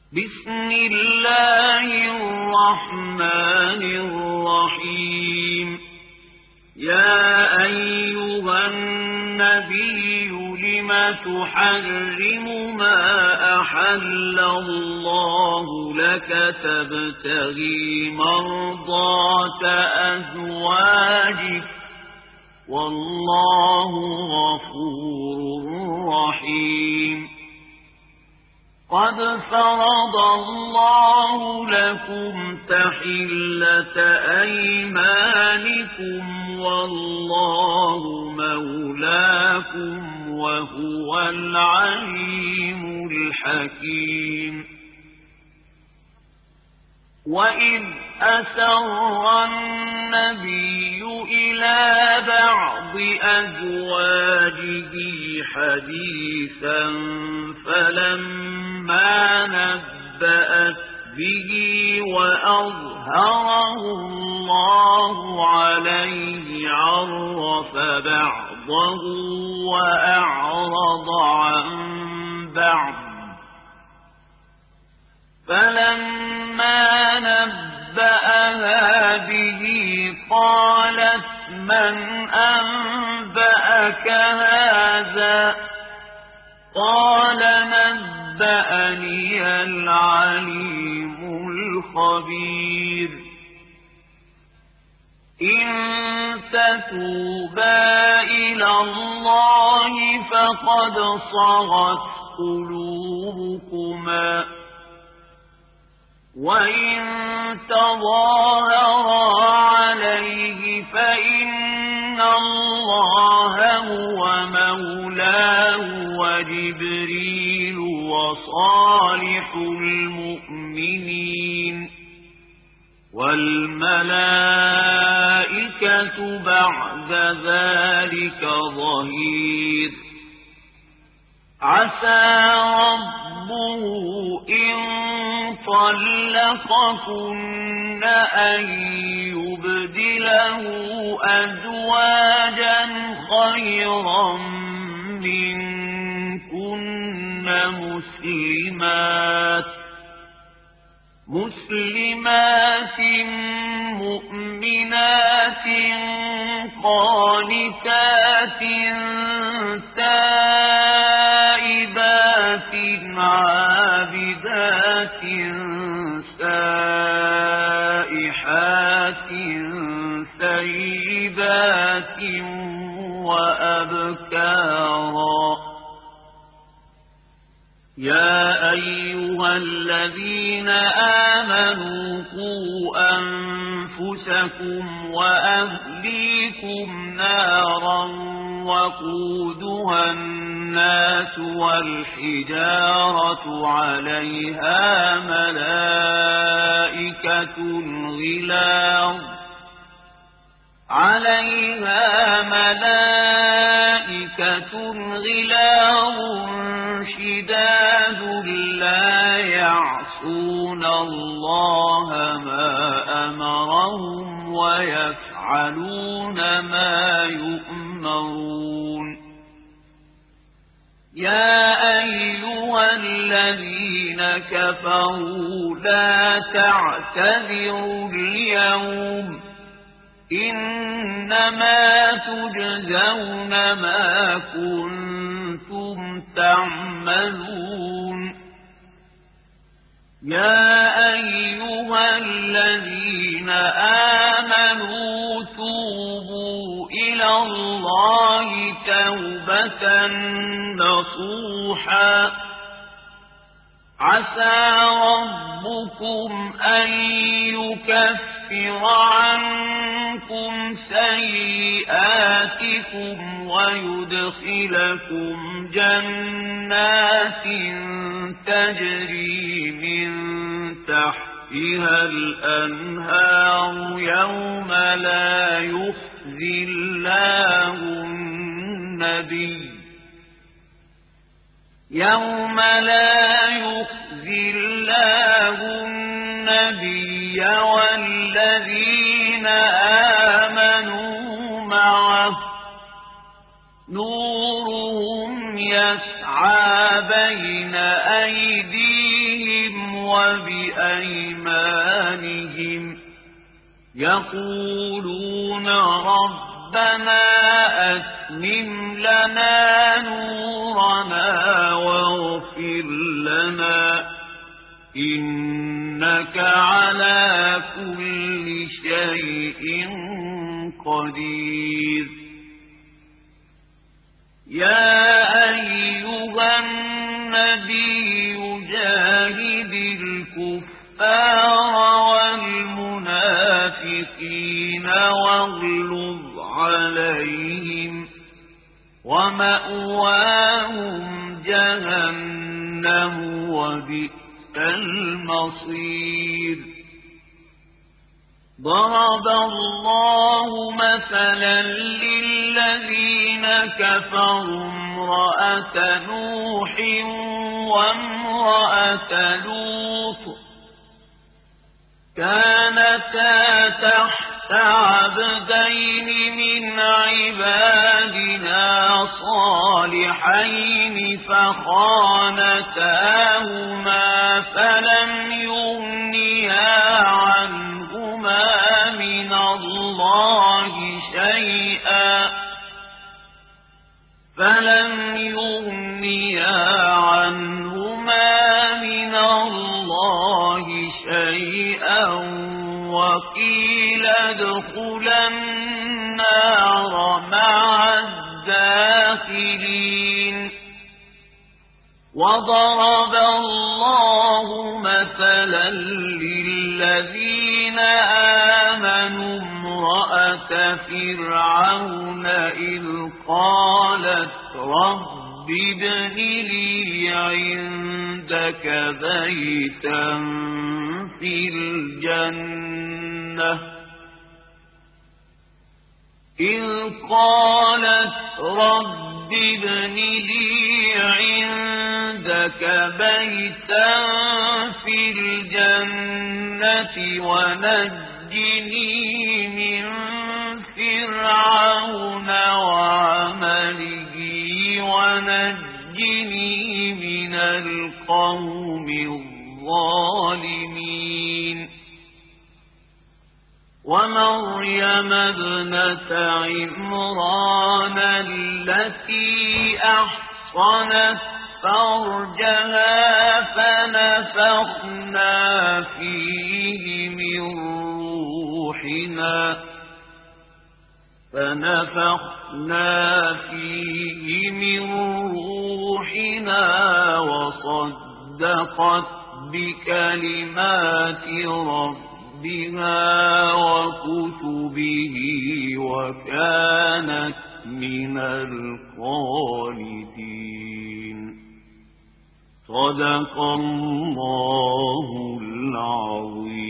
بسم الله الرحمن الرحيم يا أيها النبي لم تحرم ما أحل الله لك تبتغي مرضات أزواجك والله غفور رحيم قد فرض الله لكم تحلة أيمانكم والله مولاكم وهو العليم الحكيم وإذ أسر النبي إلى بعض أزواجه حديثا فلما نبأت به وأظهره الله عليه عرف بعضه وأعرض عن بعض فلما نبأها به قالت من أنبأك هذا قال نبأني العليم الخبير إن تتوبا إلى الله فقد صغت قلوبكما وإن تظاهرا عليه فإن الله هو مولاه وجبريل وصالح المؤمنين والملائكة بعد ذلك ظهير عسى ربه إن طلقكن أن يبدله أزواجا خيرا منكن مسلمات مؤمنات قانتات تائبات عابدات سائحات ثيبات وأبكارا يا أيها الذين آمنوا قوا أنفسكم وأهليكم نارا وقودها الناس والحجارة عليها ملائكة غلاظ شداد لا يعصون الله ما أمرهم ويفعلون ما يؤمرون يا أيها الذين كفروا لا تعتذروا اليوم إنما تجزون ما كنتم تعملون يا أيها الذين آمنوا توبوا إلى الله توبة نصوحا عسى ربكم أن يكفر عنكم سيئاتكم ويدخلكم جنات تجري من تحتها الأنهار يوم لا يخزي الله النبي والذين آمنوا معه نورهم يسعى بين أيديهم وبأيمانهم يقولون ربنا أتمم لنا نورنا واغفر لنا إنك على كل شيء قدير. يا أيها النبي جاهد الكفار والمنافقين واغلظ عليهم ومأواهم جهنم وبئس المصير. ضرب الله مثلا للذين كفروا امرأة نوح وامرأة لوط كانتا تحت عبدين من عبادنا صالحين فخانتاهما فلم يغنيا عنهما من الله شيئا وقيل ادخلا النار مع الداخلين. وضرب الله مثلا للذين آمنوا امرأة فرعون إذ قالت رب ابن لي عندك بيتا في الجنة إذ قالت رب ابن لي عندك بيتا في الجنة ونجني من فرعون وعمله ونجني من القوم الظالمين. ومريم ابنة عمران التي أحصنت فرجها فنفخنا فيه من روحنا وصدقت بكلمات ربها وكتبه وكانت من القانتين. صدق الله العظيم.